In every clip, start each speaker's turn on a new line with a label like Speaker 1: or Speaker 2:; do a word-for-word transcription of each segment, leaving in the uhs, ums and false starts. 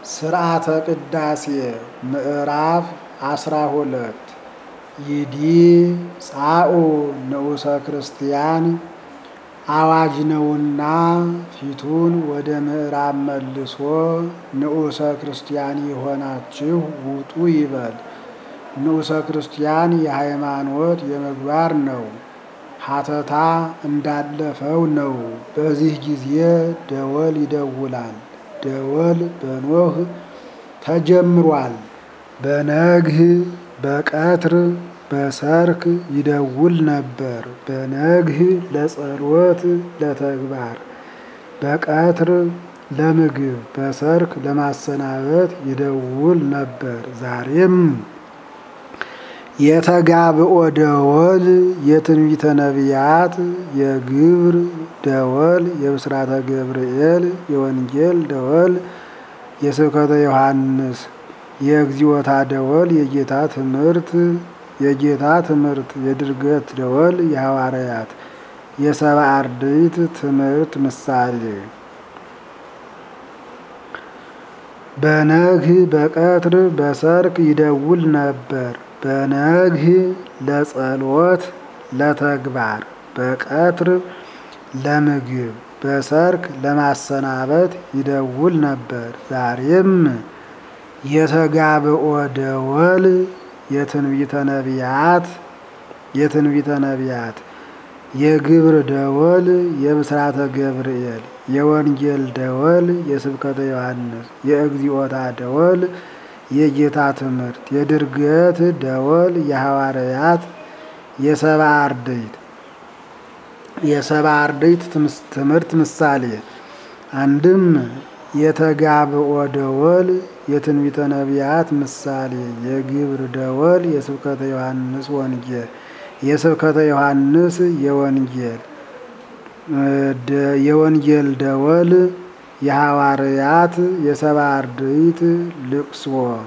Speaker 1: ሥርዓተ ቅዳሴ ምዕራፍ አስራ ሁለት ይዲ ጻኡ ንዑሰ ክርስቲያን አዋጅ ነውና ፊቱን ወደ ምዕራብ መልሶ ንዑሰ ክርስቲያን የሆናችሁ ውጡ ይበል። ንዑሰ ክርስቲያን የሃይማኖት የምግባር ነው። ሀተታ እንዳለፈው ነው። በዚህ ጊዜ ደወል ይደውላል። ደወል በኖህ ተጀምሯል። በነግህ በቀትር በሰርክ ይደውል ነበር። በነግህ ለጸሎት ለተግባር፣ በቀትር ለምግብ፣ በሰርክ ለማሰናበት ይደውል ነበር። ዛሬም የተጋብኦ ደወል፣ የትንቢተ ነቢያት፣ የግብር ደወል፣ የብስራተ ገብርኤል፣ የወንጌል ደወል፣ የስብከተ ዮሐንስ፣ የእግዚኦታ ደወል፣ የጌታ ትምህርት የጌታ ትምህርት፣ የድርገት ደወል፣ የሐዋርያት፣ የሰብዓ አርድእት ትምህርት ምሳሌ። በነግህ በቀትር በሰርክ ይደውል ነበር። በነግህ ለጸሎት ለተግባር፣ በቀትር ለምግብ፣ በሰርክ ለማሰናበት ይደውል ነበር። ዛሬም የተጋብኦ ደወል፣ የትንቢተ ነቢያት የትንቢተ ነቢያት፣ የግብር ደወል፣ የብስራተ ገብርኤል፣ የወንጌል ደወል፣ የስብከተ ዮሐንስ፣ የእግዚኦታ ደወል፣ የጌታ ትምህርት፣ የድርገት ደወል፣ የሐዋርያት፣ የሰብዓ አርድእት የሰብዓ አርድእት ትምህርት ምሳሌ። አንድም የተጋብኦ ደወል የትንቢተ ነቢያት ምሳሌ፣ የግብር ደወል የስብከተ ዮሐንስ ወንጌል የስብከተ ዮሐንስ የወንጌል የወንጌል ደወል የሐዋርያት የሰብዓ አርድእት ልቅሶ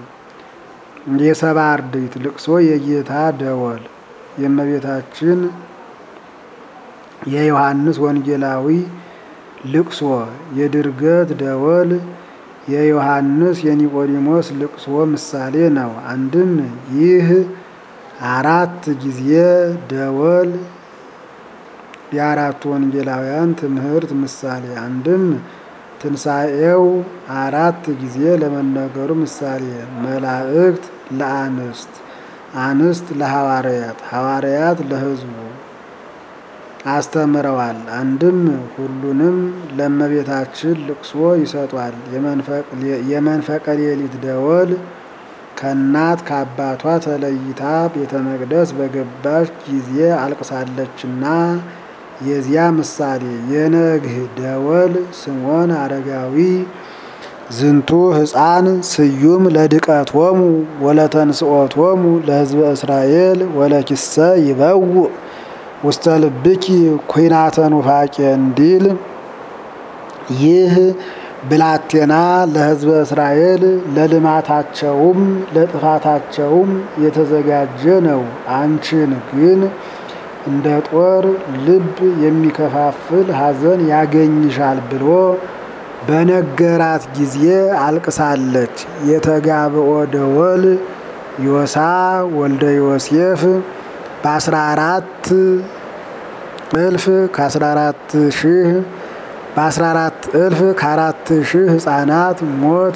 Speaker 1: የሰብዓ አርድእት ልቅሶ የጌታ ደወል የእመቤታችን የዮሐንስ ወንጌላዊ ልቅሶ የድርገት ደወል የዮሐንስ የኒቆዲሞስ ልቅሶ ምሳሌ ነው። አንድም ይህ አራት ጊዜ ደወል የአራቱ ወንጌላውያን ትምህርት ምሳሌ። አንድም ትንሣኤው አራት ጊዜ ለመነገሩ ምሳሌ። መላእክት ለአንስት፣ አንስት ለሐዋርያት፣ ሐዋርያት ለሕዝቡ አስተምረዋል። አንድም ሁሉንም ለእመቤታችን ልቅሶ ይሰጧል። የመንፈቀ ሌሊት ደወል ከእናት ከአባቷ ተለይታ ቤተ መቅደስ በገባች ጊዜ አልቅሳለችና የዚያ ምሳሌ። የነግህ ደወል ስምዖን አረጋዊ ዝንቱ ሕፃን ስዩም ለድቀቶሙ ወለተንስኦቶሙ ለሕዝበ እስራኤል ወለኪሰ ይበውእ ውስተ ልብኪ ኩናተ ኑፋቄ እንዲል ይህ ብላቴና ለሕዝበ እስራኤል ለልማታቸውም ለጥፋታቸውም የተዘጋጀ ነው። አንቺን ግን እንደ ጦር ልብ የሚከፋፍል ሐዘን ያገኝሻል ብሎ በነገራት ጊዜ አልቅሳለች። የተጋብኦ ደወል ዮሳ ወልደ ዮሴፍ በአስራ አራት እልፍ ከአስራ አራት ሺህ በአስራ አራት እልፍ ከአራት ሺህ ሕፃናት ሞት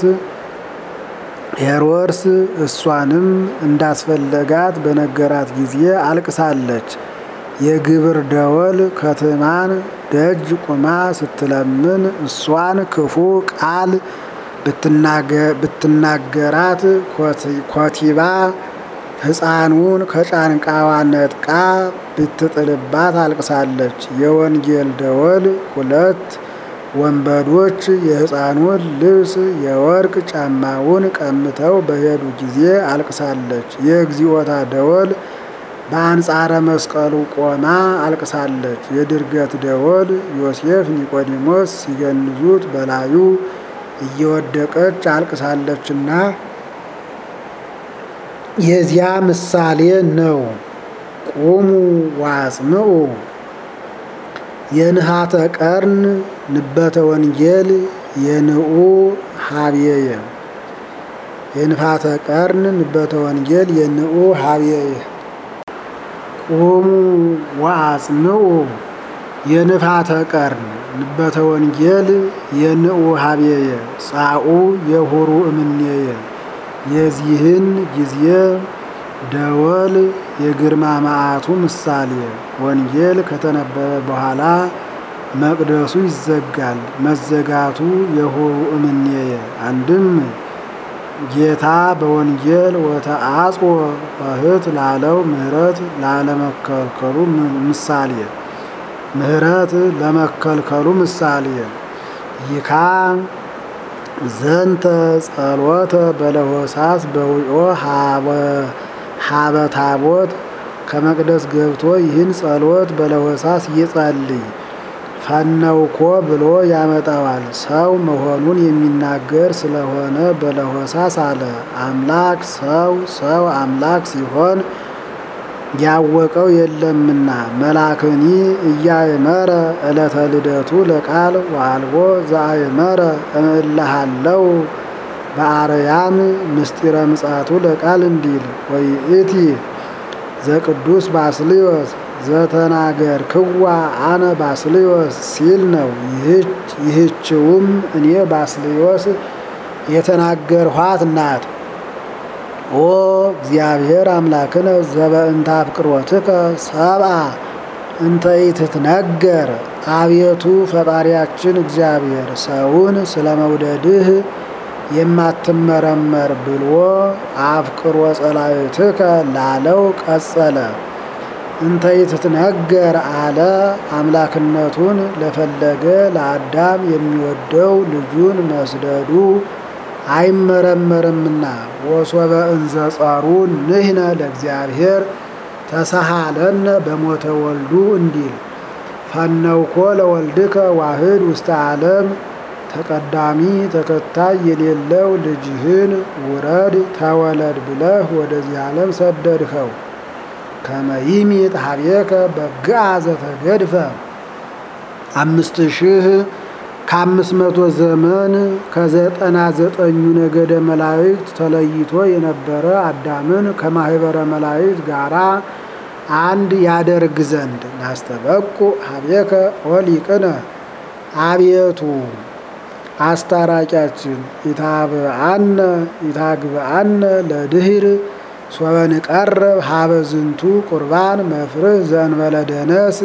Speaker 1: ሄሮድስ እሷንም እንዳስፈለጋት በነገራት ጊዜ አልቅሳለች። የግብር ደወል ከትዕማን ደጅ ቁማ ስትለምን እሷን ክፉ ቃል ብትናገራት ኮቲባ ሕፃኑን ከጫንቃዋ ነጥቃ ብትጥልባት አልቅሳለች። የወንጌል ደወል ሁለት ወንበዶች የሕፃኑን ልብስ የወርቅ ጫማውን ቀምተው በሄዱ ጊዜ አልቅሳለች። የእግዚኦታ ደወል በአንጻረ መስቀሉ ቆማ አልቅሳለች። የድርገት ደወል ዮሴፍ ኒቆዲሞስ ሲገንዙት በላዩ እየወደቀች አልቅሳለችና የዚያ ምሳሌ ነው። ቁሙ ዋጽምዑ የንሃተ ቀርን ንበተ ወንጌል የንዑ ሀብየየ የንፋተ ቀርን ንበተ ወንጌል የንዑ ሀብየ ቁሙ ወአጽንዑ የንፋተ ቀርን ንበተ ወንጌል የንዑ ሀብየ ጻኡ የሁሩ እምኔየ የዚህን ጊዜ ደወል የግርማ መዓቱ ምሳሌ። ወንጌል ከተነበበ በኋላ መቅደሱ ይዘጋል። መዘጋቱ የሁሩ እምኔየ አንድም ጌታ በወንጌል ወተአጽወ እህት ላለው ምህረት ላለመከልከሉ ምሳሌ ምህረት ለመከልከሉ ምሳሌ ይካ ዘንተ ጸሎተ በለሆሳስ በውኦ ሀበ ታቦት ከመቅደስ ገብቶ ይህን ጸሎት በለሆሳስ ይጸልይ ፈነውኮ ብሎ ያመጣዋል። ሰው መሆኑን የሚናገር ስለሆነ በለሆሳስ አለ። አምላክ ሰው ሰው አምላክ ሲሆን ያወቀው የለምና መላክኒ እያእመረ ዕለተ ልደቱ ለቃል ወአልቦ ዘአእመረ እምእልሃለው በአርያም ምስጢረ ምጽአቱ ለቃል እንዲል ወይእቲ ዘቅዱስ ባስልዮስ ዘተናገር ክዋ አነ ባስልዮስ ሲል ነው። ይህችውም እኔ ባስልዮስ የተናገርኋት ናት። ኦ እግዚአብሔር አምላክነ ዘበእንተ አፍቅሮትከ ሰብአ እንተ ኢትትነገር አቤቱ ፈጣሪያችን እግዚአብሔር ሰውን ስለመውደድህ የማትመረመር ብሎ አፍቅሮ ጸላእትከ ላለው ቀጸለ። እንተ ኢትትነገር አለ አምላክነቱን ለፈለገ ለአዳም የሚወደው ልጁን መስደዱ አይመረመርምና ወሶበ እንዘ ጸሩ ንሕነ ለእግዚአብሔር ተሳሃለነ በሞተ ወልዱ እንዲል ፈነውኮ ለወልድከ ዋህድ ውስተ ዓለም ተቀዳሚ ተከታይ የሌለው ልጅህን ውረድ ተወለድ ብለህ ወደዚህ ዓለም ሰደድኸው። ከመይሚጥ ሀቤከ በግአ ዘተገድፈ አምስት ሺህ ከአምስት መቶ ዘመን ከዘጠና ዘጠኙ ነገደ መላእክት ተለይቶ የነበረ አዳምን ከማህበረ መላእክት ጋራ አንድ ያደርግ ዘንድ ናስተበቁ ሀቤከ ወሊቅነ አቤቱ አስታራቂያችን ኢታብአነ ኢታግብአነ ለድህር ሶበንቀርብ ሀበ ዝንቱ ቁርባን መፍርህ ዘእንበለ ደነስ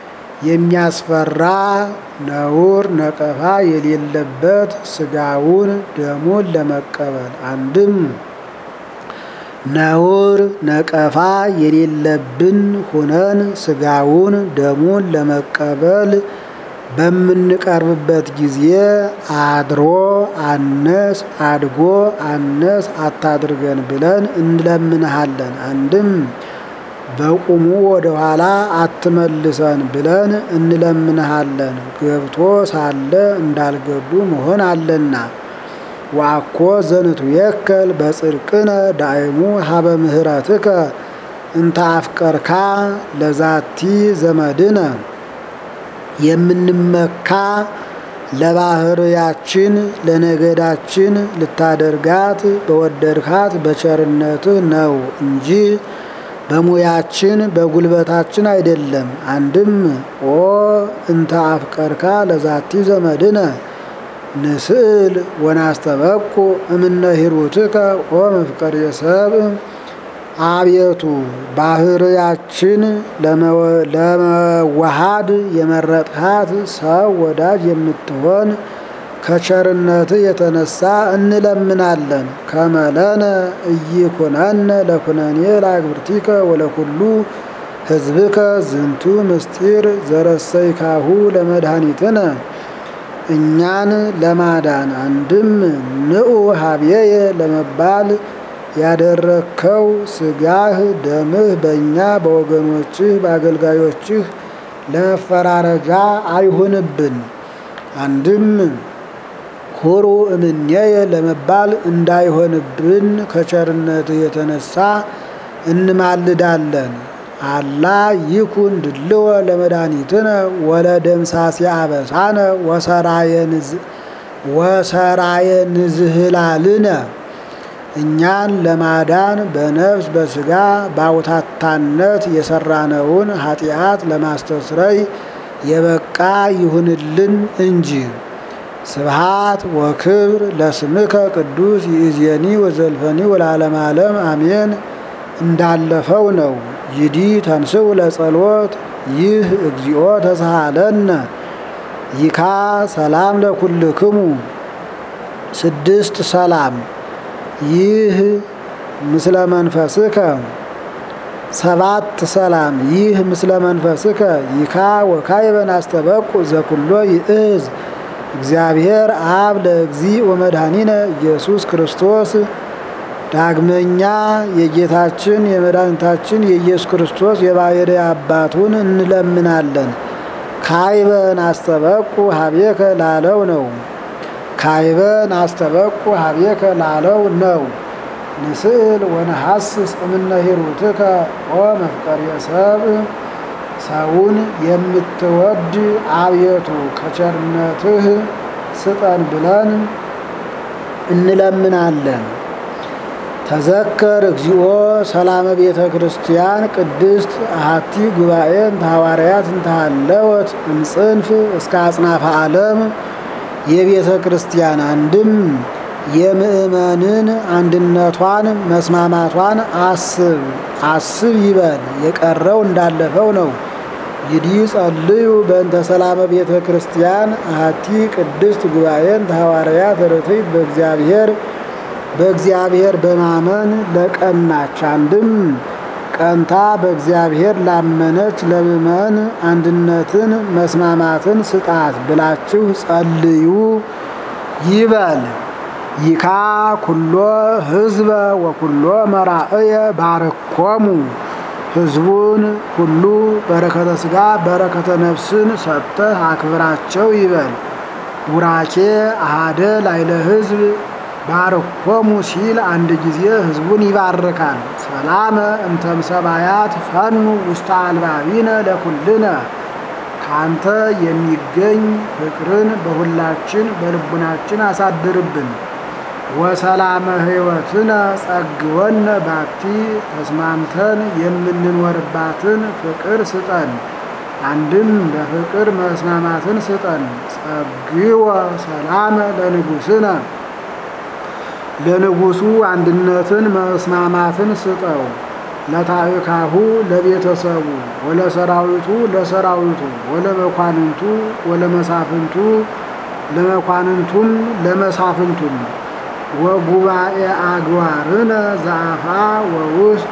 Speaker 1: የሚያስፈራ ነውር ነቀፋ የሌለበት ስጋውን ደሙን ለመቀበል አንድም ነውር ነቀፋ የሌለብን ሆነን ስጋውን ደሙን ለመቀበል በምንቀርብበት ጊዜ አድሮ አነስ አድጎ አነስ አታድርገን ብለን እንለምንሃለን። አንድም በቁሙ ወደ ኋላ አትመልሰን ብለን እንለምንሃለን። ገብቶ ሳለ እንዳልገቡ መሆን አለና ዋኮ ዘንቱ የከል በጽድቅነ ዳይሙ ሀበ ምህረትከ እንተ አፍቀርካ ለዛቲ ዘመድነ የምንመካ ለባህርያችን ለነገዳችን ልታደርጋት በወደድካት በቸርነትህ ነው እንጂ በሙያችን በጉልበታችን አይደለም። አንድም ኦ እንተ አፍቀርካ ለዛቲ ዘመድነ ንስእል ወናስተበቁ እምነ ሂሩትከ ኦ መፍቀሬ ሰብእ አቤቱ ባህርያችን ለመዋሃድ የመረጥሃት ሰው ወዳጅ የምትሆን ከቸርነት የተነሳ እንለምናለን። ከመለነ እይኩነነ ለኩነኔ ለአግብርቲከ ወለኩሉ ሕዝብከ ዝንቱ ምስጢር ዘረሰይካሁ ለመድኃኒትነ እኛን ለማዳን አንድም ንዑ ሀብዬ ለመባል ያደረከው ስጋህ ደምህ በእኛ በወገኖችህ በአገልጋዮችህ ለመፈራረጃ አይሁንብን። አንድም ሁሩ እምኔየ ለመባል እንዳይሆንብን ከቸርነትህ የተነሳ እንማልዳለን። አላ ይኩን ድልወ ለመድኃኒትነ ወለደምሳሴ አበሳነ ወሰራየ ንዝህላልነ እኛን ለማዳን በነፍስ በሥጋ በአውታታነት የሰራነውን ኃጢአት ለማስተስረይ የበቃ ይሁንልን እንጂ። ስብሃት ወክብር ለስምከ ቅዱስ ይእዜኒ ወዘልፈኒ ወለዓለመ ዓለም አሜን። እንዳለፈው ነው። ይዲ ተንሥኡ ለጸሎት ይህ እግዚኦ ተሳሃለነ ይካ ሰላም ለኩልክሙ ስድስት ሰላም ይህ ምስለ መንፈስከ ሰባት ሰላም ይህ ምስለ መንፈስከ ይካ ወካዕበ ናስተበቁ ዘኩሎ ይእዝ እግዚአብሔር አብ ለእግዚእ ወመድኃኒነ ኢየሱስ ክርስቶስ። ዳግመኛ የጌታችን የመድኃኒታችን የኢየሱስ ክርስቶስ የባሕርይ አባቱን እንለምናለን። ካዕበ ናስተበቁ ሀቤከ ላለው ነው። ካዕበ ናስተበቁ ሀቤከ ላለው ነው። ንስእል ወነሐስስ እምነ ሂሩትከ ኦ መፍቀርየ ሰብእ። ሰውን የምትወድ አቤቱ ከቸርነትህ ስጠን ብለን እንለምናለን። ተዘከር እግዚኦ ሰላመ ቤተ ክርስቲያን ቅድስት አሐቲ ጉባኤን ሐዋርያት እንተሃለወት እምጽንፍ እስከ አጽናፈ ዓለም። የቤተ ክርስቲያን አንድም የምእመንን አንድነቷን መስማማቷን አስብ አስብ ይበል። የቀረው እንዳለፈው ነው። ይዲ ጸልዩ በእንተ ሰላመ ቤተ ክርስቲያን አሐቲ ቅድስት ጉባኤን ሐዋርያት ርትዕት በእግዚአብሔር በእግዚአብሔር በማመን ለቀናች አንድም ቀንታ በእግዚአብሔር ላመነች ለምእመን አንድነትን መስማማትን ስጣት ብላችሁ ጸልዩ ይበል። ይካ ኩሎ ሕዝበ ወኩሎ መራእየ ባርኮሙ። ሕዝቡን ሁሉ በረከተ ሥጋ በረከተ ነፍስን ሰጥተህ አክብራቸው ይበል። ቡራኬ አሃደ ላይለ ሕዝብ ባርኮሙ ሲል አንድ ጊዜ ሕዝቡን ይባርካል። ሰላመ እምተምሰባያት ፈኑ ውስተ አልባቢነ ለኩልነ። ካንተ የሚገኝ ፍቅርን በሁላችን በልቡናችን አሳድርብን። ወሰላመ ሕይወትነ ጸግወነ ባቲ። ተስማምተን የምንኖርባትን ፍቅር ስጠን። አንድም በፍቅር መስማማትን ስጠን። ጸግወ ሰላመ ለንጉሥነ። ለንጉሡ አንድነትን መስማማትን ስጠው። ለታዕካሁ ለቤተሰቡ ወለሰራዊቱ ለሰራዊቱ ወለመኳንንቱ ወለመሳፍንቱ ለመኳንንቱም ለመሳፍንቱም ወጉባኤ አግባርነ ዘአፋ ወውስጥ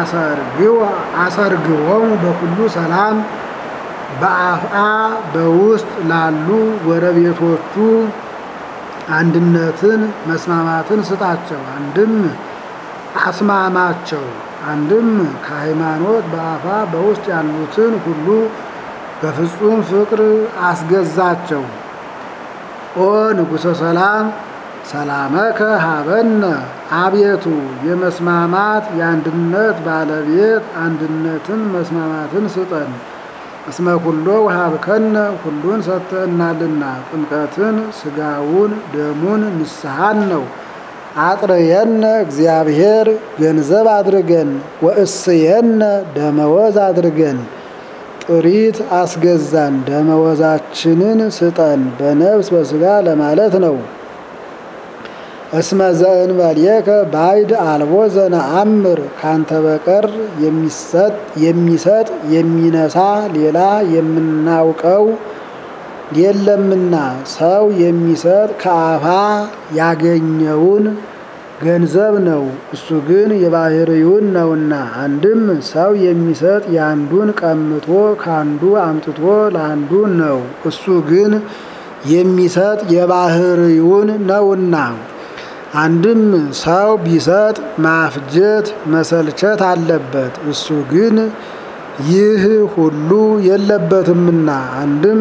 Speaker 1: አሰርግዎሙ በኩሉ ሰላም። በአፍአ በውስጥ ላሉ ጎረቤቶቹ አንድነትን መስማማትን ስጣቸው። አንድም አስማማቸው። አንድም ከሃይማኖት በአፋ በውስጥ ያሉትን ሁሉ በፍጹም ፍቅር አስገዛቸው። ኦ ንጉሠ ሰላም ሰላመከ ሀበነ። አቤቱ የመስማማት የአንድነት ባለቤት አንድነትን መስማማትን ስጠን። እስመ ኩሎ ወሀብከነ ሁሉን ሰጥተናልና። ጥምቀትን ሥጋውን ደሙን ንስሐን ነው። አጥረየነ እግዚአብሔር ገንዘብ አድርገን ወእስየነ ደመወዝ አድርገን። ጥሪት አስገዛን ደመወዛችንን ስጠን በነፍስ በሥጋ ለማለት ነው። እስመ ዘእንበሌከ ባዕድ አልቦ ዘነአምር። ካንተ በቀር የሚሰጥ የሚሰጥ የሚነሳ ሌላ የምናውቀው የለምና። ሰው የሚሰጥ ከአፋ ያገኘውን ገንዘብ ነው፣ እሱ ግን የባሕርዩን ነውና። አንድም ሰው የሚሰጥ ያንዱን ቀምቶ ካንዱ አምጥቶ ለአንዱ ነው፣ እሱ ግን የሚሰጥ የባሕርዩን ነውና። አንድም ሰው ቢሰጥ ማፍጀት መሰልቸት አለበት፣ እሱ ግን ይህ ሁሉ የለበትምና። አንድም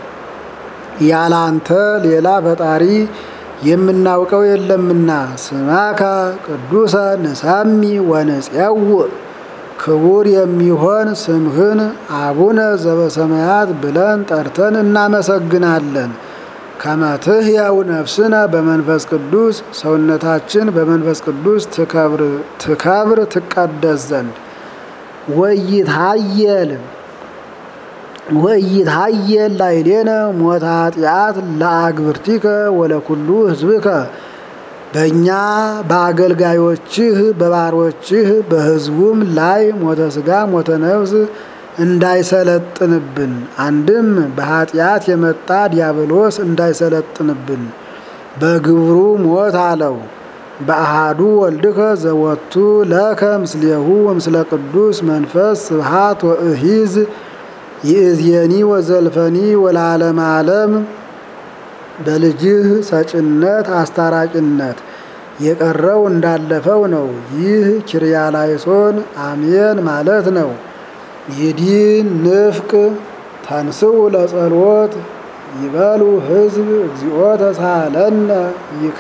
Speaker 1: ያላንተ ሌላ ፈጣሪ የምናውቀው የለምና። ስማከ ቅዱሰ ንሰሚ ወንፄውዕ። ክቡር የሚሆን ስምህን አቡነ ዘበሰማያት ብለን ጠርተን እናመሰግናለን። ከመ ትሕየው ነፍስነ በመንፈስ ቅዱስ ሰውነታችን በመንፈስ ቅዱስ ትከብር ትከብር ትቀደስ ዘንድ ወይትሃየል ወይትሃየል ላዕሌነ ሞተ ኃጢአት ለአግብርቲከ ወለኩሉ ሕዝብከ በእኛ በአገልጋዮችህ በባሮችህ በሕዝቡም ላይ ሞተ ሥጋ ሞተ ነፍስ እንዳይሰለጥንብን አንድም በኃጢአት የመጣ ዲያብሎስ እንዳይሰለጥንብን በግብሩ ሞት አለው። በአሃዱ ወልድከ ዘወቱ ለከ ምስሌሁ ወምስለ ቅዱስ መንፈስ ስብሐት ወእሂዝ ይእዜኒ ወዘልፈኒ ወለዓለመ ዓለም በልጅህ ሰጭነት አስታራቂነት የቀረው እንዳለፈው ነው። ይህ ኪርያላይሶን አሜን ማለት ነው። ይዲን ንፍቅ ተንስኡ ለጸሎት ይበሉ ሕዝብ እግዚኦ ተሳለነ ይካ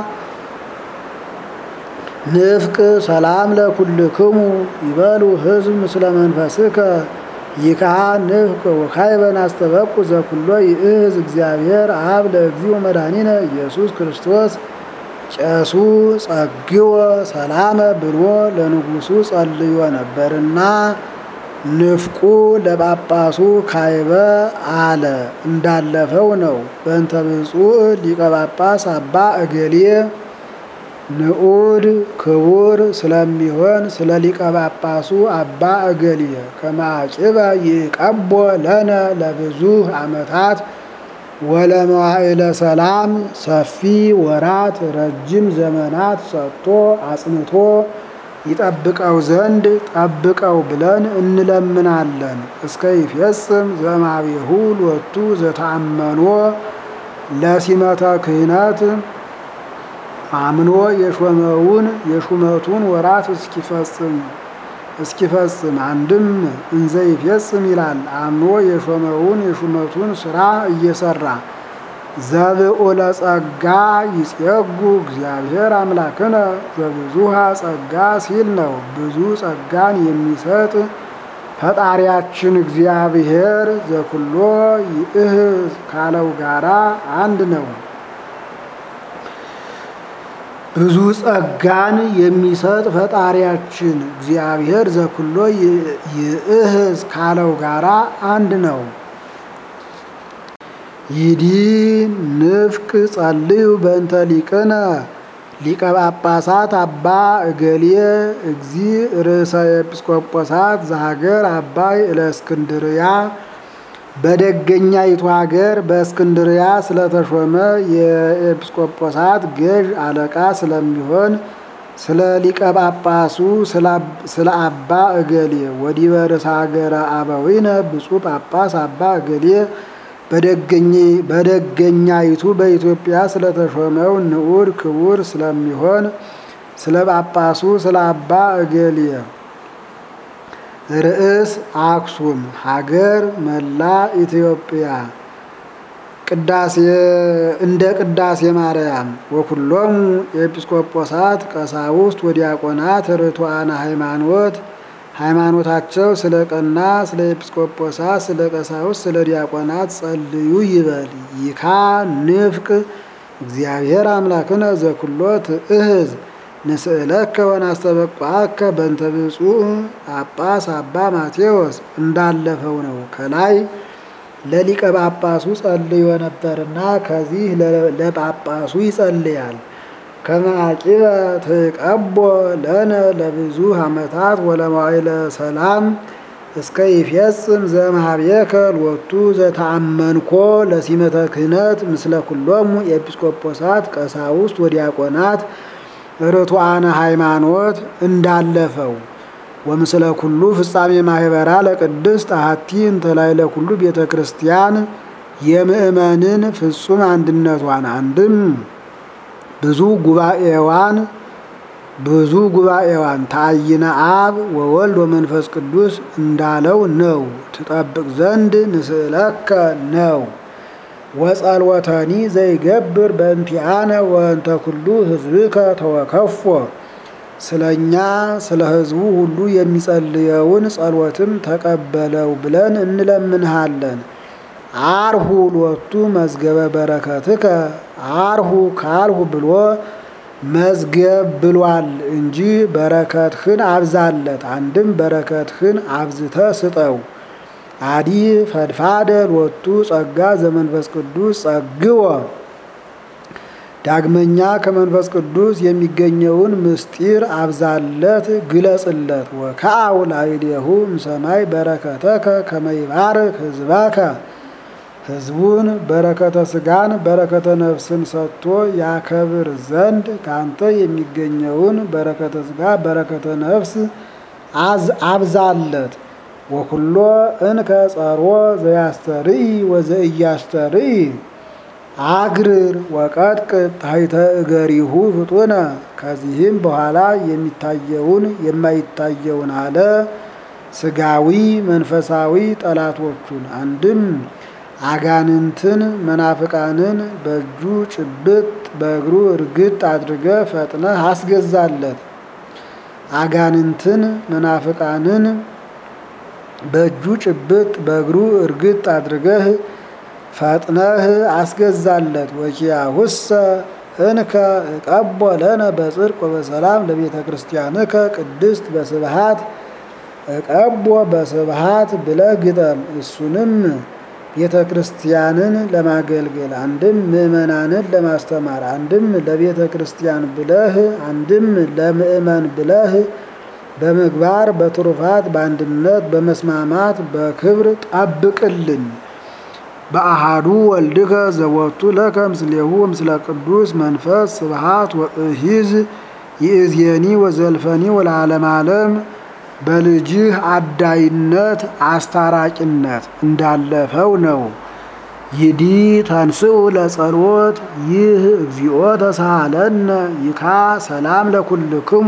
Speaker 1: ንፍቅ ሰላም ለኩልክሙ ይበሉ ሕዝብ ምስለ መንፈስከ ይካ ንፍቅ ወካይበን አስተበቁ ዘኩሎ ይእዝ እግዚአብሔር አብ ለእግዚኦ መድኃኒነ ኢየሱስ ክርስቶስ ጨሱ ጸግወ ሰላመ ብሎ ለንጉሱ ጸልዮ ነበርና ንፍቁ ለጳጳሱ ካይበ አለ እንዳለፈው ነው። በእንተ ብፁዕ ሊቀ ጳጳስ አባ እገሌ ንዑድ ክቡር ስለሚሆን ስለ ሊቀ ጳጳሱ አባ እገሌ ከማዕጭበ ይቀቦ ለነ ለብዙ ዓመታት ወለመዋዕለ ሰላም ሰፊ ወራት ረጅም ዘመናት ሰጥቶ አጽንቶ ይጠብቀው ዘንድ ጠብቀው ብለን እንለምናለን። እስከ ይፈጽም ዘማቤሁ ሎቱ ዘተአመኖ ለሲመተ ክህነት አምኖ የሾመውን የሹመቱን ወራት እስኪፈጽም እስኪፈጽም አንድም እንዘ ይፈጽም ይላል። አምኖ የሾመውን የሹመቱን ስራ እየሰራ ዘብዑለ ጸጋ ይጼጉ እግዚአብሔር አምላክነ ዘብዙሃ ጸጋ ሲል ነው። ብዙ ጸጋን የሚሰጥ ፈጣሪያችን እግዚአብሔር ዘኩሎ ይእህዝ ካለው ጋራ አንድ ነው። ብዙ ጸጋን የሚሰጥ ፈጣሪያችን እግዚአብሔር ዘኩሎ ይእህዝ ካለው ጋራ አንድ ነው። ይዲን ንፍቅ ጸልዩ በእንተ ሊቅነ ሊቀ ጳጳሳት አባ እገሌ እግዚ ርእሰ ኤጲስቆጶሳት ዘሀገር አባይ እለእስክንድርያ በደገኛይቱ ሀገር በእስክንድርያ ስለተሾመ የኤጲስቆጶሳት ገዥ አለቃ ስለሚሆን ስለ ሊቀ ጳጳሱ ስለ አባ እገሌ ወዲበ ርእሰ ሀገረ አበዊነ ብፁዕ ጳጳስ አባ እገሌ በደገኛይቱ በኢትዮጵያ ስለተሾመው ንዑድ ክቡር ስለሚሆን ስለ ጳጳሱ ስለ አባ እገሌ ርእስ አክሱም ሀገር መላ ኢትዮጵያ ቅዳሴ እንደ ቅዳሴ ማርያም ወኩሎሙ ኤጲስቆጶሳት ቀሳውስት ወዲያቆናት ርቱዓነ ሃይማኖት ሃይማኖታቸው ስለ ቀና ስለ ኤጲስቆጶሳት ስለ ቀሳውስት ስለ ዲያቆናት ጸልዩ ይበል። ይካ ንፍቅ እግዚአብሔር አምላክነ ዘኩሎ ትእህዝ ንስእለከ ወናስተበቋከ በእንተ ብፁዕ ጳጳስ አባ ማቴዎስ እንዳለፈው ነው። ከላይ ለሊቀ ጳጳሱ ጸልዮ ነበርና ከዚህ ለጳጳሱ ይጸልያል። ከማዕቂበ ትቀቦ ለነ ለብዙ ዓመታት ወለመዋዕለ ሰላም እስከ ይፈጽም ዘእምኀቤከ ሎቱ ዘተአመንኮ ለሲመተ ክህነት ምስለ ኩሎሙ ኤጲስቆጶሳት ቀሳውስት ወዲያቆናት ርቱዓነ ሃይማኖት እንዳለፈው ወምስለ ኩሉ ፍጻሜ ማህበራ ለቅድስት አሐቲ እንተ ላዕለ ኩሉ ቤተ ክርስቲያን የምእመንን ፍጹም አንድነቷን አንድም ብዙ ጉባኤዋን ብዙ ጉባኤዋን ታይነ አብ ወወልድ ወመንፈስ ቅዱስ እንዳለው ነው። ትጠብቅ ዘንድ ንስእለከ ነው። ወጸልወተኒ ዘይገብር በእንቲአነ ወእንተ ኩሉ ሕዝብከ ተወከፎ ስለኛ ስለ ሕዝቡ ሁሉ የሚጸልየውን ጸሎትም ተቀበለው ብለን እንለምንሃለን። አርሁ ሎቱ መዝገበ በረከትከ አርሁ ካልሁ ብሎ መዝገብ ብሏል እንጂ በረከትህን አብዛለት። አንድም በረከትህን አብዝተ ስጠው። አዲ ፈድፋደ ሎቱ ጸጋ ዘመንፈስ ቅዱስ ጸግወ ዳግመኛ ከመንፈስ ቅዱስ የሚገኘውን ምስጢር አብዛለት ግለጽለት። ወከአው ላዕሌሁ እምሰማይ በረከተከ ከመ ይባርክ ሕዝበከ ሕዝቡን በረከተ ሥጋን በረከተ ነፍስን ሰጥቶ ያከብር ዘንድ ካንተ የሚገኘውን በረከተ ሥጋ በረከተ ነፍስ አብዛለት። ወኩሎ እንከ ጸርዎ ዘያስተርኢ ወዘኢያስተርኢ አግርር ወቀጥቅጥ ታሕተ እገሪሁ ፍጡነ። ከዚህም በኋላ የሚታየውን የማይታየውን አለ ሥጋዊ መንፈሳዊ ጠላቶቹን አንድም አጋንንትን መናፍቃንን በእጁ ጭብጥ በእግሩ እርግጥ አድርገ ፈጥነህ አስገዛለት። አጋንንትን መናፍቃንን በእጁ ጭብጥ በእግሩ እርግጥ አድርገህ ፈጥነህ አስገዛለት። ወኪያሁሰ እንከ እቀቦ ለነ በጽድቅ ወበሰላም ለቤተ ክርስቲያንከ ቅድስት በስብሃት እቀቦ በስብሃት ብለህ ግጠም። እሱንም ቤተ ክርስቲያንን ለማገልገል አንድም ምእመናንን ለማስተማር አንድም ለቤተ ክርስቲያን ብለህ አንድም ለምእመን ብለህ በምግባር በትሩፋት በአንድነት በመስማማት በክብር ጠብቅልን። በአሃዱ ወልድከ ዘወቱ ለከ ምስሌሁ ምስለ ቅዱስ መንፈስ ስብሃት ወእሂዝ ይእዜኒ ወዘልፈኒ ወለዓለመ ዓለም። በልጅህ አዳይነት አስታራቂነት እንዳለፈው ነው። ይዲ ተንስኡ ለጸሎት ይህ እግዚኦ ተሳሃለነ ይካ ሰላም ለኩልክሙ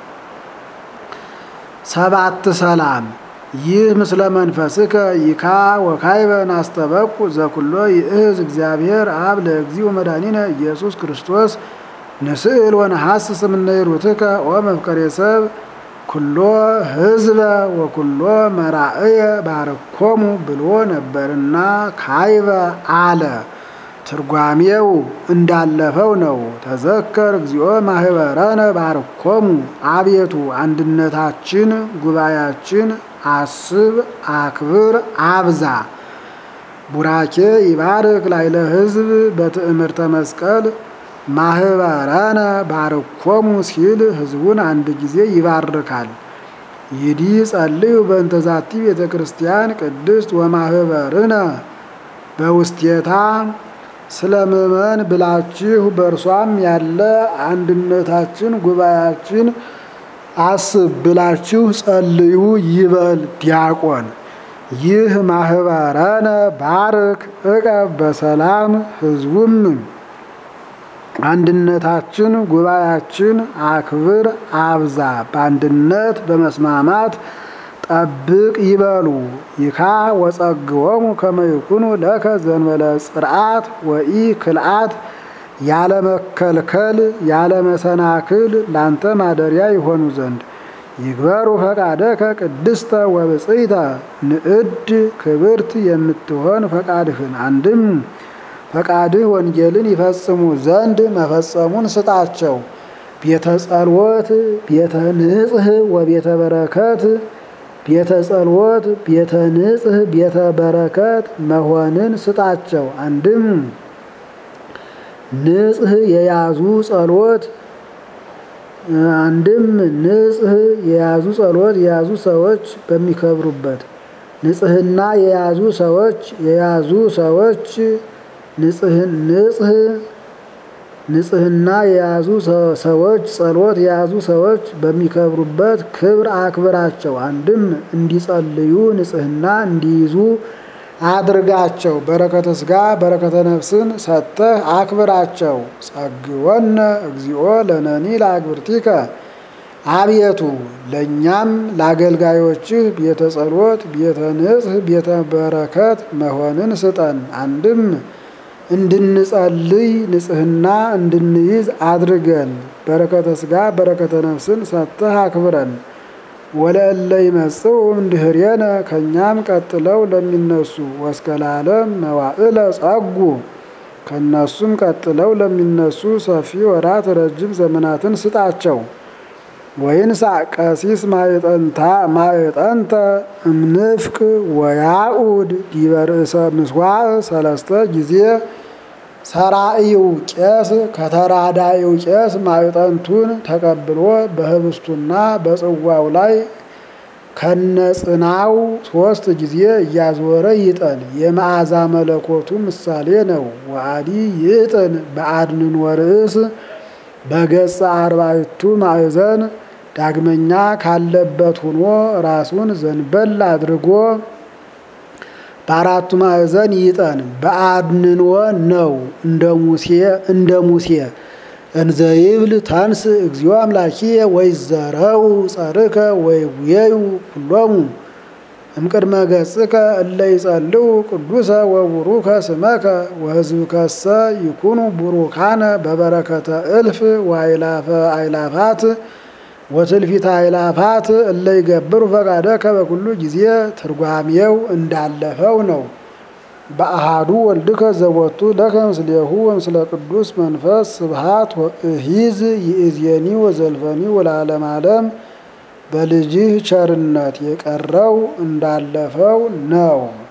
Speaker 1: ሰባት ሰላም ይህ ምስለ መንፈስከ ይካ ወካይበን አስተበቁ ዘኩሎ ይእዝ እግዚአብሔር አብ ለእግዚኦ መድኃኒነ ኢየሱስ ክርስቶስ ንስእል ወነሐስስ እምነ ሩትከ ወመፍቀሬ ሰብ ኩሎ ህዝበ ወኩሎ መራእየ ባርኮሙ ብሎ ነበርና ካይበ አለ። ትርጓሜው እንዳለፈው ነው። ተዘከር እግዚኦ ማህበረነ ባርኮሙ አቤቱ አንድነታችን ጉባኤያችን አስብ አክብር አብዛ። ቡራኬ ይባርክ ላይለ ህዝብ በትእምርተ መስቀል ማህበረነ ባርኮሙ ሲል ህዝቡን አንድ ጊዜ ይባርካል። ይዲ ጸልዩ በእንተ ዛቲ ቤተ ክርስቲያን ቅድስት ወማህበርነ በውስቴታ ስለ ምእመን ብላችሁ በእርሷም ያለ አንድነታችን ጉባኤያችን አስብ ብላችሁ ጸልዩ ይበል ዲያቆን። ይህ ማህበረነ ባርክ እቀብ በሰላም ህዝቡም አንድነታችን ጉባኤያችን አክብር አብዛ በአንድነት በመስማማት ጠብቅ ይበሉ። ይካ ወጸግወሙ ከመ ይኩኑ ለከ ዘንበለ ጽርዓት ወኢ ክልአት ያለ መከልከል ያለ መሰናክል ላንተ ማደሪያ ይሆኑ ዘንድ ይግበሩ ፈቃደከ ቅድስተ ወብጽይተ ንዕድ ክብርት የምትሆን ፈቃድህን አንድም ፈቃድህ ወንጌልን ይፈጽሙ ዘንድ መፈጸሙን ስጣቸው። ቤተ ጸሎት ቤተ ንጽህ ወቤተ በረከት ቤተ ጸሎት ቤተ ንጽህ ቤተ በረከት መሆንን ስጣቸው። አንድም ንጽህ የያዙ ጸሎት አንድም ንጽህ የያዙ ጸሎት የያዙ ሰዎች በሚከብሩበት ንጽህና የያዙ ሰዎች የያዙ ሰዎች ንጽህ ንጽህ ንጽህና የያዙ ሰዎች ጸሎት የያዙ ሰዎች በሚከብሩበት ክብር አክብራቸው። አንድም እንዲጸልዩ ንጽህና እንዲይዙ አድርጋቸው። በረከተ ሥጋ በረከተ ነፍስን ሰጥተህ አክብራቸው። ጸግወነ እግዚኦ ለነኒ ለአግብርቲከ አቤቱ ለእኛም ለአገልጋዮችህ ቤተ ጸሎት ቤተ ንጽህ ቤተ በረከት መሆንን ስጠን። አንድም እንድንጸልይ ንጽህና እንድንይዝ አድርገን። በረከተ ሥጋ በረከተ ነፍስን ሰጥተህ አክብረን። ወለእለ ይመጽኡ እምድኅሬነ ከኛም ቀጥለው ለሚነሱ ወስከላለም መዋዕለ ጸጉ ከነሱም ቀጥለው ለሚነሱ ሰፊ ወራት ረጅም ዘመናትን ስጣቸው። ወይንሳ ቀሲስ ማዕጠንታ ማዕጠንተ እምንፍቅ ወያኡድ ዲበ ርእሰ ምሥዋዕ ሰለስተ ጊዜ ሰራኢው ቄስ ከተራዳኢው ቄስ ማዕጠንቱን ተቀብሎ በህብስቱና በጽዋው ላይ ከነጽናው ሶስት ጊዜ እያዞረ ይጠን። የመዓዛ መለኮቱ ምሳሌ ነው። ወአዲ ይጥን በአድንን ወርእስ በገጸ አርባዕቱ ማዕዘን ዳግመኛ ካለበት ሆኖ ራሱን ዘንበል አድርጎ በአራቱ ማዕዘን ይጠን። በአድንንወ ነው እንደ ሙሴ እንደ ሙሴ እንዘ ይብል ታንስ እግዚኦ አምላኪየ ወይዘረው ጸርከ ወይጉየዩ ኩሎሙ እምቅድመ ገጽከ እለ ይጸልዉ ቅዱሰ ወቡሩከ ስመከ ወሕዝብከሰ ይኩኑ ቡሩካነ በበረከተ እልፍ ወአእላፈ አእላፋት ወትልፊተ አእላፋት እለ ይገብሩ ፈቃደከ በኩሉ ጊዜ። ትርጓሜው እንዳለፈው ነው። በአሃዱ ወልድከ ዘቦቱ ለከ ምስሌሁ ወምስለ ቅዱስ መንፈስ ስብሐት ወእሂዝ ይእዜኒ ወዘልፈኒ ወለዓለመ ዓለም። በልጅህ ቸርነት የቀረው እንዳለፈው ነው።